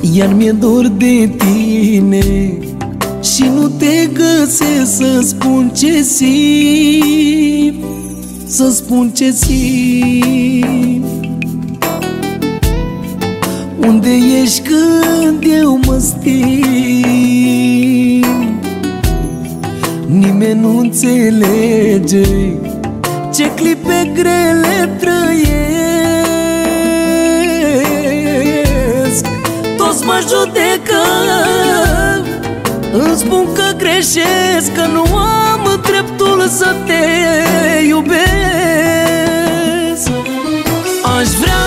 Iar mi-e dor de tine și nu te găsesc să spun ce simt, să spun ce simt. Unde ești când eu mă sting? Nimeni nu înțelege ce clipe grele trăiesc. Toți mă judecă, îmi spun că greșesc, că nu am dreptul să te iubesc. Aș vrea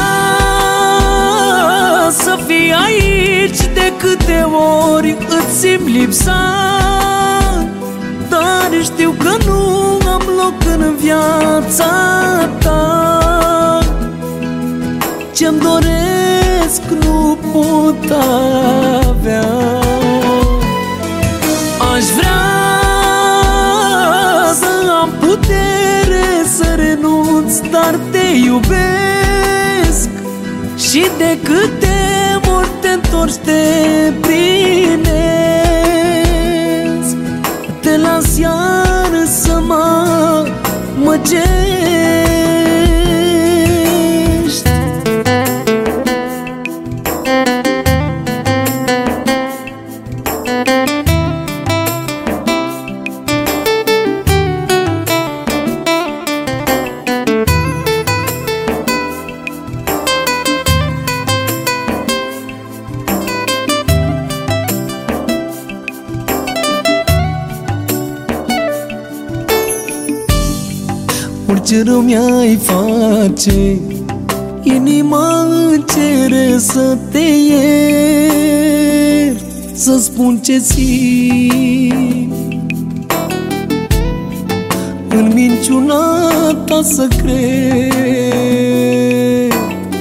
să fii aici de câte ori îți simt lipsa, dar știu că nu am loc în viața ta. Ce-mi doresc nu pot avea. Aș vrea să am putere să renunț, dar te iubesc și de câte ori te întorci te primesc. Te las iar să mă măgești. Orice rău mi-ai face, inima îmi cere să te iert, să spun ce simt. În minciuna ta să cred,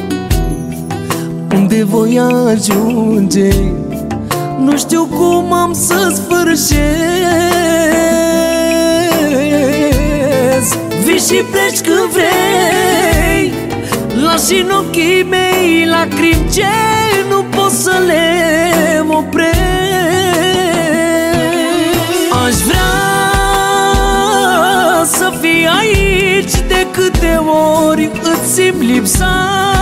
unde voi ajunge, nu știu cum am să sfârșesc. Vii și pleci când vrei, lași în ochii mei lacrimi ce nu pot să le opresc. Aș vrea să fii aici de câte ori îți simt lipsa,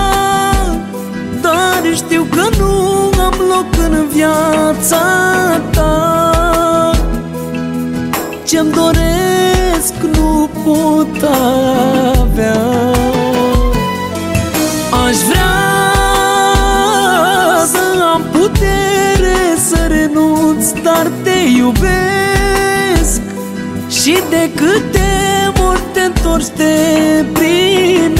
dar știu că nu am loc în viața ta. Ce-mi doresc nu pot avea. Aș vrea să am putere să renunț, dar te iubesc și de câte ori te întorci te primesc.